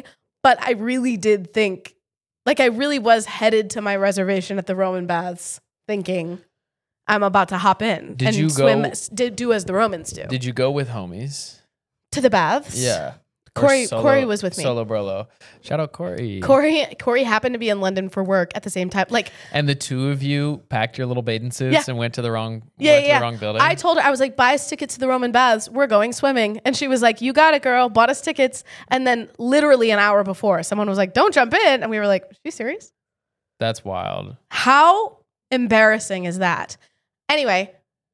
but I really did think, like I really was headed to my reservation at the Roman baths thinking I'm about to hop in Did and you swim, go- s- did, do as the Romans do. Did you go with homies? to the baths? Yeah. Or Corey, solo- Corey was with me. Solo Brolo. Shout out Corey. Corey, Corey happened to be in London for work at the same time. Like, And the two of you packed your little bathing suits Yeah. and went to the wrong, yeah, went to yeah. the wrong building. I told her, I was like, buy us tickets to the Roman baths. We're going swimming. And she was like, you got it, girl. Bought us tickets. And then literally an hour before, someone was like, don't jump in. And we were like, are you serious? That's wild. How embarrassing is that? Anyway,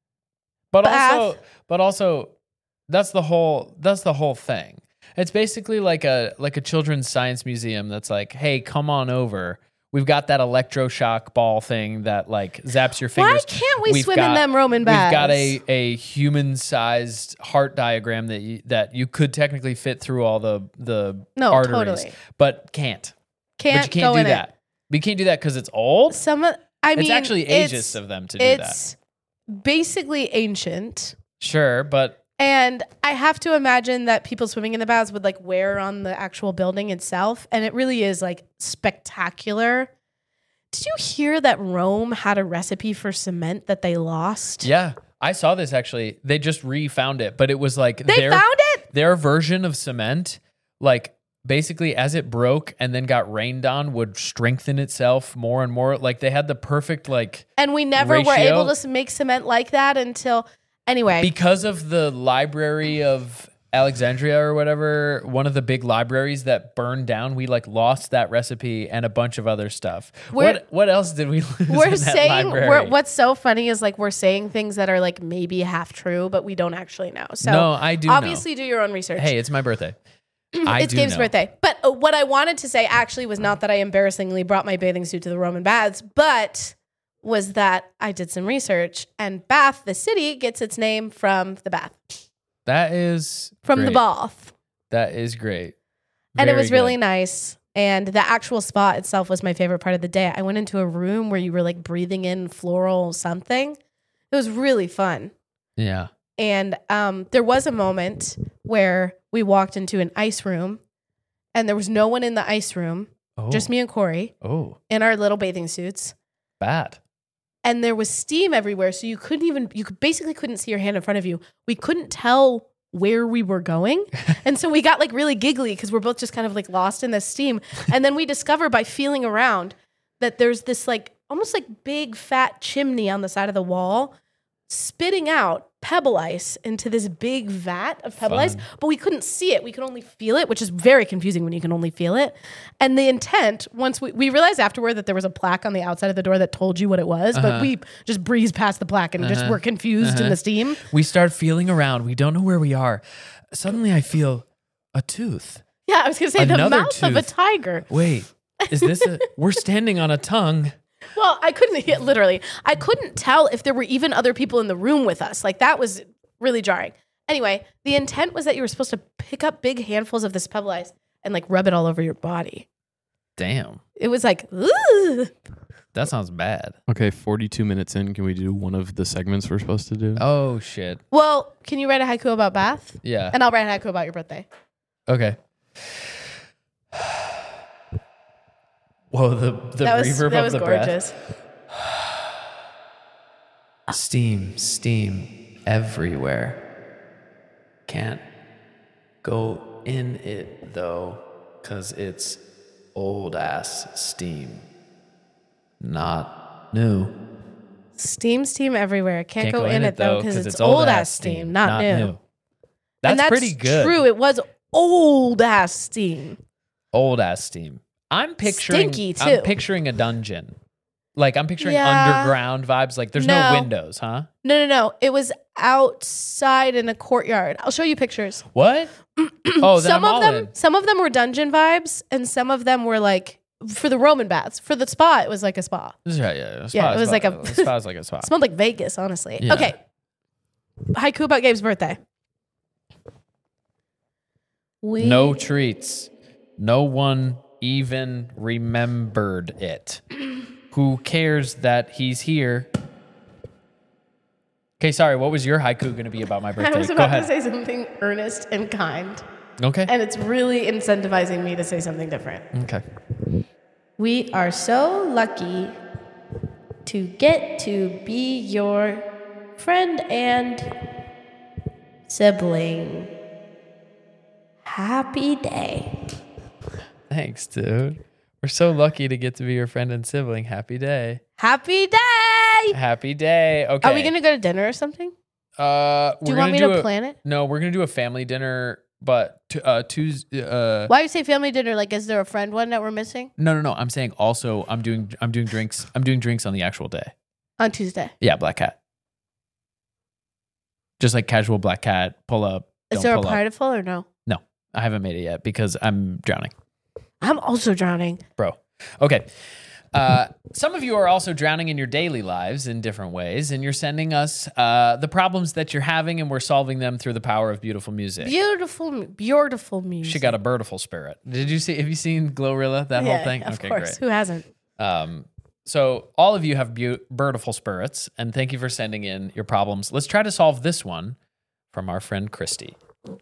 But Bath. also, but also, that's the whole. That's the whole thing. It's basically like a like a children's science museum. That's like, hey, come on over. We've got that electroshock ball thing that like zaps your why fingers. can't we We've swim in got- them Roman baths? We've got a a human sized heart diagram that you, that you could technically fit through all the the No, arteries, totally. but can't. can't but you can't go do in that. But you can't do that because it's old. It. Some, of- I It's mean, actually it's- ageist of them to do that. It's basically ancient. Sure, but And I have to imagine that people swimming in the baths would like wear on the actual building itself. And it really is like spectacular. Did you hear that Rome had a recipe for cement that they lost? yeah, I saw this actually. They just refound it, but it was like They their, found it? their version of cement, like basically as it broke and then got rained on, would strengthen itself more and more. Like they had the perfect like And we never were ratio. able to s- make cement like that until, anyway. because of the Library of Alexandria or whatever, one of the big libraries that burned down. We like lost that recipe and a bunch of other stuff. We're- what what else did we lose? we're in that saying library? we're, what's so funny is like we're saying things that are like maybe half true, but we don't actually know. So No, I do know. obviously do your own research. Hey, it's my birthday. I it's do Gabe's know. birthday. But uh, what I wanted to say actually was not that I embarrassingly brought my bathing suit to the Roman baths, but was that I did some research and Bath, the city, gets its name from the bath, That is from the great. bath. That is great. And it Very was really good. nice. And the actual spa itself was my favorite part of the day. I went into a room where you were like breathing in floral something. It was really fun. Yeah. And um, there was a moment where we walked into an ice room and there was no one in the ice room, Oh. just me and Corey Oh, in our little bathing suits. bad. And there was steam everywhere. So you couldn't even, you could basically couldn't see your hand in front of you. We couldn't tell where we were going. And so we got like really giggly because we're both just kind of like lost in the steam. And then we discover by feeling around that there's this like almost like big fat chimney on the side of the wall spitting out pebble ice into this big vat of pebble ice, Fun. but we couldn't see it. We could only feel it, which is very confusing when you can only feel it. And the intent, once we, we realized afterward that there was a plaque on the outside of the door that told you what it was, but Uh-huh. we just breezed past the plaque and just Uh-huh. were confused in Uh-huh. the steam. We start feeling around. We don't know where we are. Suddenly I feel a tooth. Yeah, I was going to say Another the mouth of a tooth. tiger. Wait, is this a, we're standing on a tongue. Well, I couldn't, yeah, literally, I couldn't tell if there were even other people in the room with us. Like that was really jarring. Anyway, the intent was that you were supposed to pick up big handfuls of this pebble ice and like rub it all over your body. Damn. It was like, ooh. That sounds bad. Okay, forty-two minutes in, can we do one of the segments we're supposed to do? Oh, shit. Well, can you write a haiku about Bath? Yeah. And I'll write a haiku about your birthday. Okay. Whoa, the, the that was, reverb that of was the gorgeous. breath. Steam, steam everywhere. Can't go in it though, cause it's old ass steam. Not new. Steam, steam everywhere. Can't, go, in it though because it's, old ass steam, not, new. That's, and that's pretty good. True, it was old ass steam. Old ass steam. I'm picturing Stinky, I'm too. picturing a dungeon. Like I'm picturing Yeah. underground vibes. Like there's no. No. windows, huh? No, no, no. It was outside in a courtyard. I'll show you pictures. What? Oh, then some I'm of all them, in. some of them were dungeon vibes, and some of them were like for the Roman baths. For the spa, it was like a spa. Yeah, yeah. A Yeah, spa, it was spa, like a- a spa is like a spa. It smelled like Vegas, honestly. Yeah. Okay. Haiku about Gabe's birthday. We No treats. No one even remembered it. Who cares that he's here? Okay, sorry. What was your haiku going to be about my I birthday? was Go about to ahead. say something earnest and kind. Okay. And it's really incentivizing me to say something different. Okay. We are so lucky to get to be your friend and sibling. Happy day. Thanks, dude. We're so lucky to get to be your friend and sibling. Happy day. Happy day. Happy day. Okay. Are we going to go to dinner or something? Uh, Do you we're want me gonna to do a- plan it? No, we're gonna do a family dinner, but t- uh, Tuesday. Uh, Why do you say family dinner? Like, is there a friend one that we're missing? no, no, no. I'm saying also, I'm doing, I'm doing drinks. I'm doing drinks on the actual day. On Tuesday. Yeah, Black Cat. Just like casual Black Cat pull up. Is don't there a pull up. party full or no? No, I haven't made it yet because I'm drowning, I'm also drowning. bro. Okay. Uh, some of you are also drowning in your daily lives in different ways, and you're sending us uh, the problems that you're having, and we're solving them through the power of beautiful music. Beautiful, beautiful music. She got a birdiful spirit. Did you see? Have you seen Glorilla? That yeah, whole thing. Of okay, course. great. Who hasn't? Um, so all of you have beau- birdiful spirits, and thank you for sending in your problems. Let's try to solve this one from our friend Christy.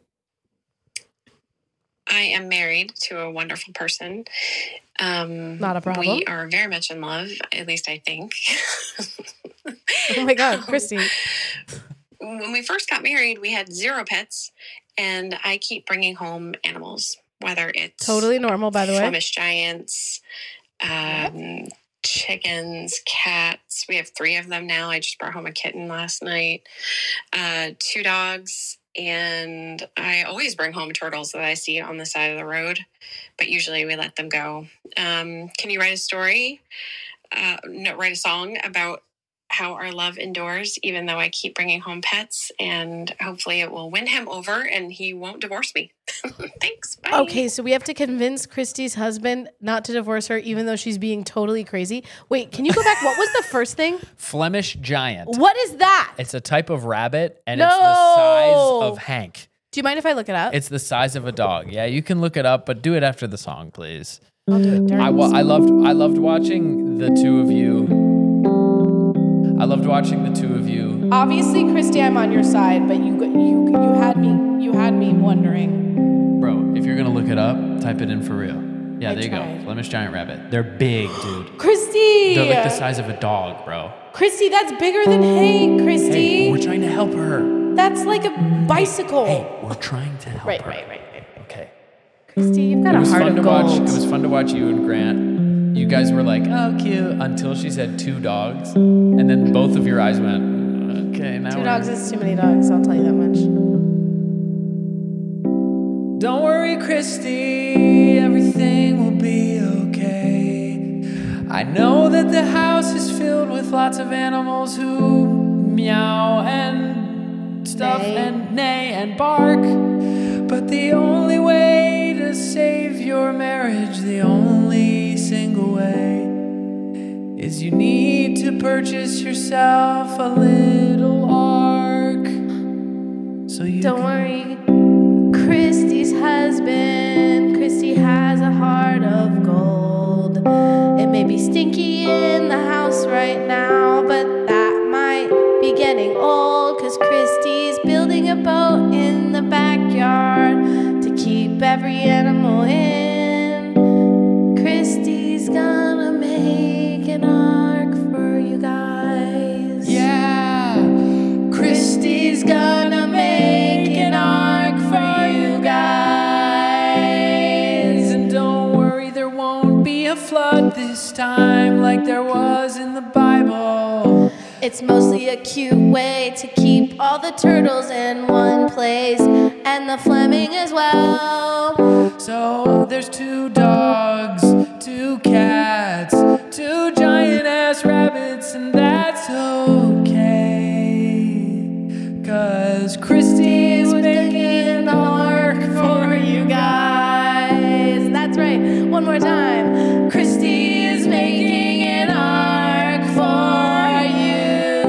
I am married to a wonderful person. Um, Not a problem. We are very much in love, at least I think. Oh my God, Christy. When we first got married, we had zero pets, and I keep bringing home animals, whether it's Totally normal, by the way. Flemish giants, um, chickens, cats. We have three of them now. I just brought home a kitten last night, uh, two dogs, and I always bring home turtles that I see on the side of the road, but usually we let them go. Um, can you write a story? Uh, no, write a song about how our love endures, even though I keep bringing home pets, and hopefully it will win him over and he won't divorce me. Thanks. Bye. Okay, so we have to convince Christy's husband not to divorce her, even though she's being totally crazy. Wait, can you go back? What was the first thing? Flemish giant. What is that? It's a type of rabbit, and No. it's the size of Hank. Do you mind if I look it up? It's the size of a dog. Yeah, you can look it up, but do it after the song, please. I'll do it during I, the wa- song. I loved I loved watching the two of you. I loved watching the two of you. Obviously, Christy, I'm on your side, but you you you had me you had me wondering. Bro, if you're gonna look it up, type it in for real. Yeah, I there you tried. go. Flemish giant rabbit. They're big, dude. Christy, They're like the size of a dog, bro. Christy, that's bigger than Hank. Christy, Hey, we're trying to help her. that's like a bicycle. Hey, we're trying to help right, her. right, right, right. Okay. Christy, you've got It a was heart fun of to watch. gold. It was fun to watch you and Grant. You guys were like, "Oh, cute," until she said two dogs, and then both of your eyes went, "Okay, now Two we're- dogs is too many dogs. I'll tell you that much. Don't worry, Christy, everything will be okay. I know that the house is filled with lots of animals who meow and stuff Neigh. and neigh and bark. But the only way to save your marriage, the only single way, is you need to purchase yourself a little ark. So you Don't can worry, Christy's husband. Christy has a heart of gold. It may be stinky in the house right now, but that might be getting old, cause Christy's building a boat in the backyard to keep every animal in. Christy's gonna make an ark for you guys. Yeah, Christy's gonna make an ark for you guys. And don't worry, there won't be a flood this time like there was in the Bible. It's mostly a cute way to keep all the turtles in one place, and the Fleming as well. So there's two dogs, two cats, two giant ass rabbits, and that's okay. Cause Christy is making an ark for you guys. That's right. One more time. Christy is making an ark for you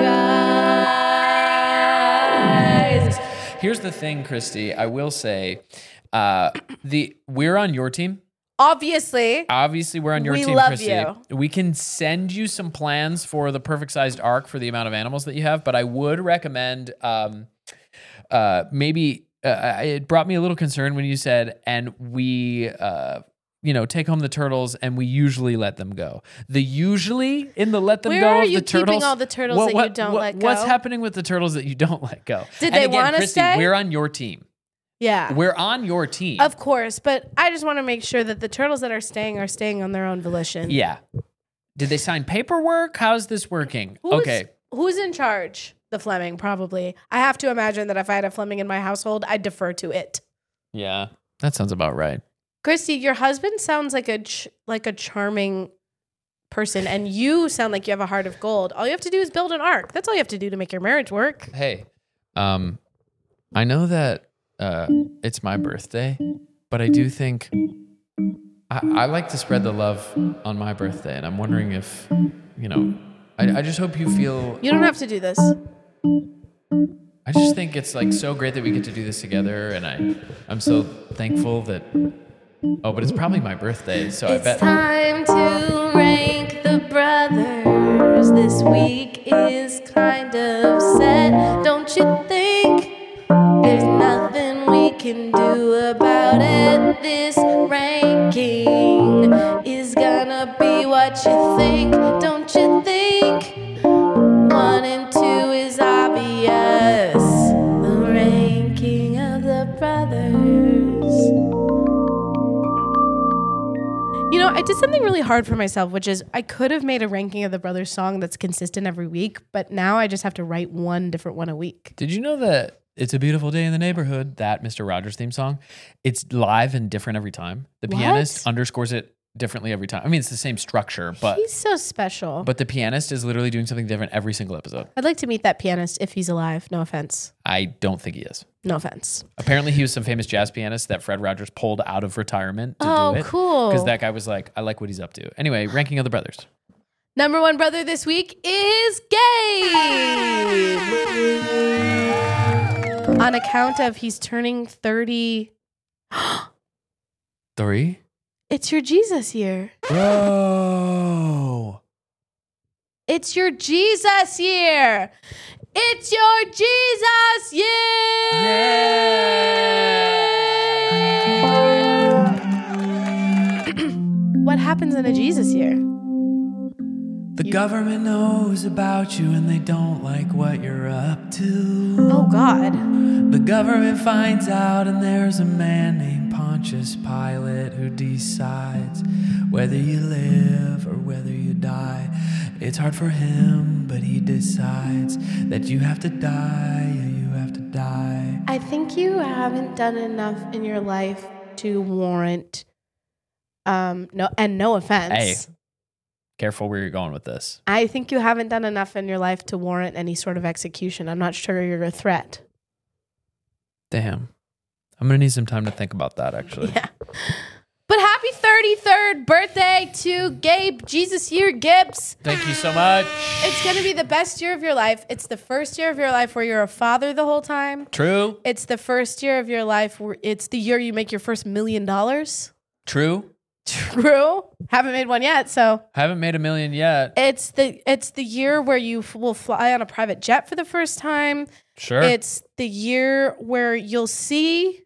guys. Here's the thing, Christy. I will say, uh, the we're on your team. Obviously. Obviously, we're on your We team, love Christy. you. We can send you some plans for the perfect sized arc for the amount of animals that you have, but I would recommend um, uh, maybe uh, it brought me a little concern when you said, and we, uh, you know, take home the turtles and we usually let them go. The usually in the let them Where go are of you the turtles. keeping all the turtles that you don't let go? What's happening with the turtles that you don't let go? Did and they again, wanna Christy, stay? we're on your team. Yeah. We're on your team. Of course, but I just want to make sure that the turtles that are staying are staying on their own volition. Yeah. Did they sign paperwork? How's this working? Who's, okay. Who's in charge? The Fleming, probably. I have to imagine that if I had a Fleming in my household, I'd defer to it. Yeah. That sounds about right. Christy, your husband sounds like a ch- like a charming person, and you sound like you have a heart of gold. All you have to do is build an ark. That's all you have to do to make your marriage work. Hey, um, I know that uh, it's my birthday, but I do think I, I like to spread the love on my birthday, and I'm wondering if, you know, I, I just hope you feel. You don't have to do this. I just think it's like so great that we get to do this together, and I, I'm so thankful that. Oh, but it's probably my birthday, so It's I bet. time to rank the brothers. This week is kind of sad, don't you think? There's nothing we can do about it. This ranking is gonna be what you think, don't you think? One and two is obvious. The ranking of the brothers. You know, I did something really hard for myself, which is I could have made a ranking of the brothers song that's consistent every week, but now I just have to write one different one a week. Did you know that It's a Beautiful Day in the Neighborhood, that Mister Rogers theme song, it's live and different every time. The What? pianist underscores it differently every time. I mean, it's the same structure, but He's so special. but the pianist is literally doing something different every single episode. I'd like to meet that pianist if he's alive. No offense. I don't think he is. No offense. Apparently, he was some famous jazz pianist that Fred Rogers pulled out of retirement to Oh, do it. cool. Because that guy was like, I like what he's up to. Anyway, ranking of the brothers. Number one brother this week is Gabe. On account of he's turning thirty. Three? It's your Jesus year. Bro. It's your Jesus year. It's your Jesus year. What happens in a Jesus year? The government knows about you and they don't like what you're up to. Oh, God. The government finds out and there's a man named Pontius Pilate who decides whether you live or whether you die. It's hard for him, but he decides that you have to die, yeah, you have to die. I think you haven't done enough in your life to warrant, um, no, and no offense. Hey, careful where you're going with this. I think you haven't done enough in your life to warrant any sort of execution. I'm not sure you're a threat. Damn. I'm going to need some time to think about that, actually. Yeah. But happy thirty-third birthday to Gabe Jesus Year Gibbs. Thank you so much. It's going to be the best year of your life. It's the first year of your life where you're a father the whole time. True. It's the first year of your life where it's the year you make your first million dollars. True. True. Haven't made one yet, so Haven't made a million yet. it's the it's the year where you f- will fly on a private jet for the first time. Sure. It's the year where you'll see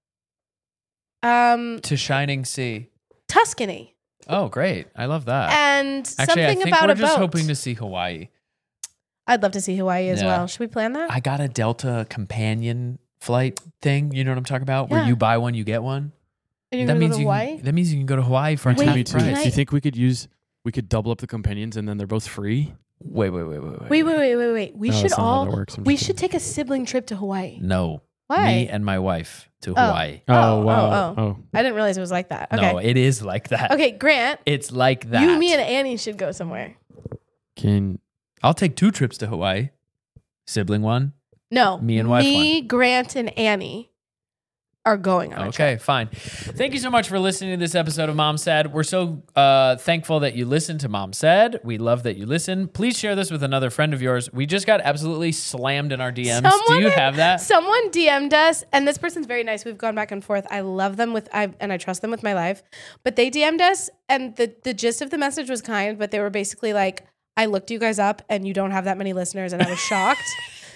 um To Shining Sea. Tuscany Oh, great. I love that. and Actually, I something think about we're a just boat. hoping to see Hawaii. I'd love to see Hawaii as Yeah. well. Should we plan that? I got a Delta companion flight thing. You know what I'm talking about? Where Yeah. you buy one, you get one. and you're that gonna means go to you Hawaii? Can, that means you can go to Hawaii for a Wait, half Me too. can price. Do I- you think we could use we could double up the companions and then they're both free? Wait, wait, wait, wait, wait. Wait, wait, wait, wait, wait. We No, should that's not how all that works. I'm we just should kidding. take a sibling trip to Hawaii. No. Why? Me and my wife to Oh. Hawaii. Oh, Oh, wow. oh, Oh, I didn't realize it was like that. Okay. No, it is like that. Okay, Grant, It's like that. you, me, and Annie should go somewhere. can I'll take two trips to Hawaii. Sibling one. No, Me and wife Me, Grant, and Annie are going on. A Okay, fine. Thank you so much for listening to this episode of Mom Said. We're so uh, thankful that you listened to Mom Said. We love that you listen. Please share this with another friend of yours. We just got absolutely slammed in our D Ms. Do Someone you had- have that? Someone D M'd us, and this person's very nice. We've gone back and forth. I love them with, I, and I trust them with my life. But they D M'd us, and the the gist of the message was kind, but they were basically like, "I looked you guys up, and you don't have that many listeners," and I was shocked.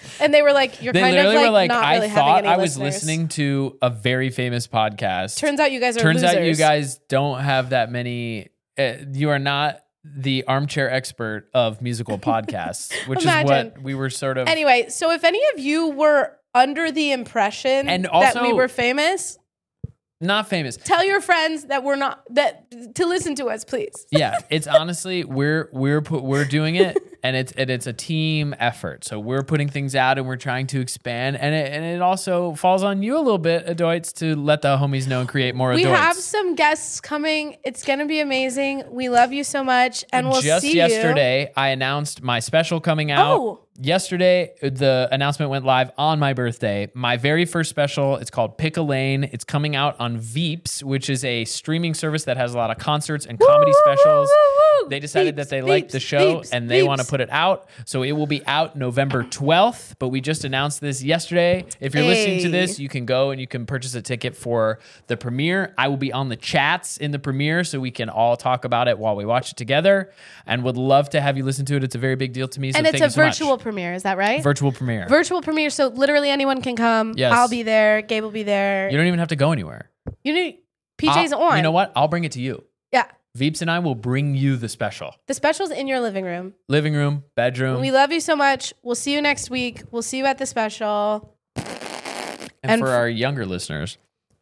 And they were like, "You're They kind of literally like, were like, not I really having thought any I was listeners." listening to a very famous podcast. Turns out you guys are Turns losers. out you guys don't have that many. Uh, you are not the armchair expert of musical podcasts, which Imagine. is what we were sort of. Anyway, so if any of you were under the impression And that also- we were famous, Not famous. tell your friends that we're not that to listen to us, please. Yeah, it's honestly we're we're put we're doing it, and it's and it's a team effort. So we're putting things out, and we're trying to expand, and it and it also falls on you a little bit, Adoits, to let the homies know and create more. We Adoits. have some guests coming. It's gonna be amazing. We love you so much, and we'll Just see yesterday, I announced my special coming out. Oh. Yesterday, the announcement went live on my birthday. My very first special, it's called Pick a Lane. It's coming out on Veeps, which is a streaming service that has a lot of concerts and comedy Woo, woo, specials. woo, woo. They decided Veeps, that they liked the Veeps, show Veeps, and they want to Veeps. put it out. So it will be out November twelfth, but we just announced this yesterday. If you're listening to Hey. this, you can go and you can purchase a ticket for the premiere. I will be on the chats in the premiere so we can all talk about it while we watch it together, and would love to have you listen to it. It's a very big deal to me. So And it's thank a you so much. virtual premiere, is that right? Virtual premiere. Virtual premiere, so literally anyone can come. Yes. I'll be there. Gabe will be there. You don't even have to go anywhere. You need P J's I'll- on. You know what? I'll bring it to you. Yeah. Veeps and I will bring you the special. The special's in your living room. Living room, bedroom, We love you so much. We'll see you next week. We'll see you at the special. and, and for f- our younger listeners,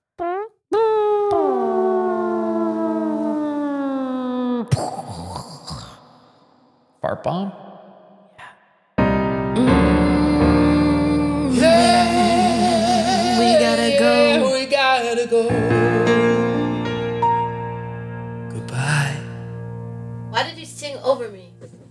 fart bomb. We gotta go. We gotta go. Goodbye. Why did you sing over me?